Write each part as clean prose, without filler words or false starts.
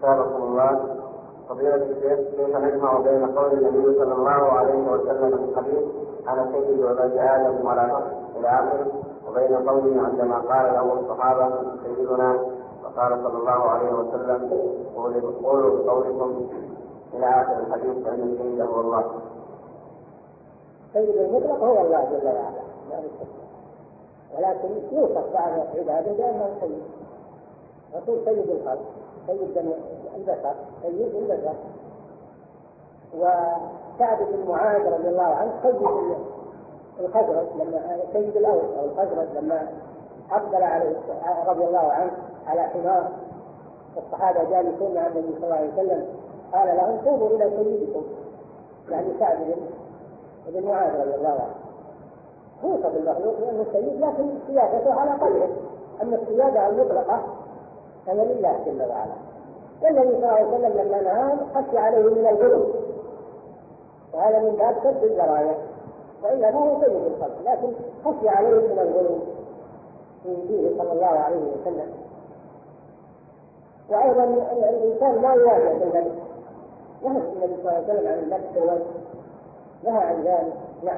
أثابكم الله. فضيلة الشيخ، كيف نجمع بين قول النبي صلى الله عليه وسلم في الحديث أنا سيد ولد آدم ولا فخر إلى آخره، وبين قوله عندما قال له الصحابة سيدنا وقال صلى الله عليه وسلم قولوا بقولكم إلى آخر الحديث فإن السيد هو الله؟ سيد المطلق هو الله جل وعلا لا بالشك، ولكن يوصف بعض عباده بأنه سيد. رسول سيد الخلق، سيد البشر، سيد البشر. وسعد بن معاذ رضي الله عنه سيد الخزرج لما سيد الأوس أو الخزرج لما أقبل عليه رضي الله عنه على حمار الصحابة جالسون مع النبي صلى الله عليه وسلم، قال لهم قوموا إلى سيدكم، يعني سعد بن معاذ رضي الله عنه. توصف المخلوق بأنه سيد، لكن سيادته على قدره، أما السيادة المطلقة فهي لله جل وعلا. والنبي صلى الله عليه وسلم لما نهى خشي عليه من الغلو، وهذا من باب سد الذرائع، وإلا ما هو سيد الخلق، لكن خشي عليه من الغلو في دينه صلى الله عليه وسلم. وأيضا الإنسان لا يواجه بالنبي، نهى النبي صلى الله عليه وسلم عن اللبس والوجه، نهى عن ذلك. نعم.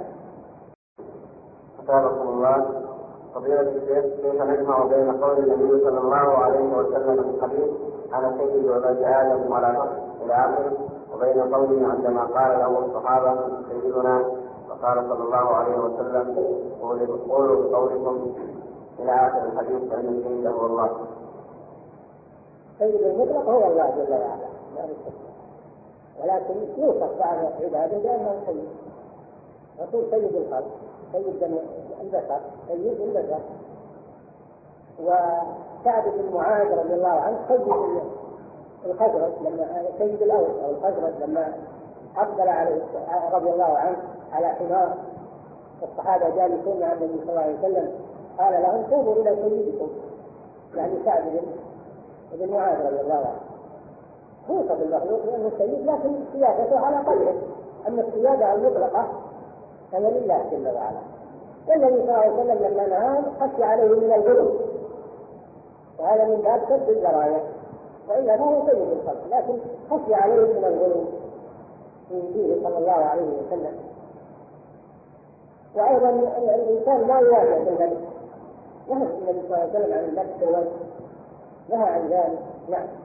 أثابكم الله. فضيلة الشيخ، كيف نجمع بين قول النبي صلى الله عليه وسلم في الحديث أنا سيد ولد آدم ولا فخر إلى آخره، وبين قوله عندما قال له الصحابة سيدنا وقال صلى الله عليه وسلم قولوا بقولكم إلى آخر الحديث فإن السيد هو الله؟ سيد المطلق هو الله جل وعلا لا بالشك، ولكن يوصف بعض عباده بأنه سيد. رسول سيد الخلق، سيد البشر، سيد البشر. وسعد بن معاذ رضي الله عنه سيد الخزرج لما سيد الأوس أو الخزرج لما أقبل عليه رضي الله عنه على حمار الصحابة جالسون مع النبي صلى الله عليه وسلم، قال لهم قوموا إلى سيدكم، يعني سعد بن معاذ رضي الله عنه. توصف المخلوق بأنه سيد، لكن سيادته على قدره، أما السيادة المطلقة فهي لله جل وعلا. والنبي صلى الله عليه وسلم لما نهى خشي عليه من الغلو، وهذا من باب سد الذرائع، وإلا ما هو سيد الخلق، لكن خشي عليه من الغلو في دينه صلى الله عليه وسلم. وأيضا الإنسان لا يواجه بالنبي، نهى النبي صلى الله عليه وسلم عن اللبس والوجه، نهى عن ذلك. نعم.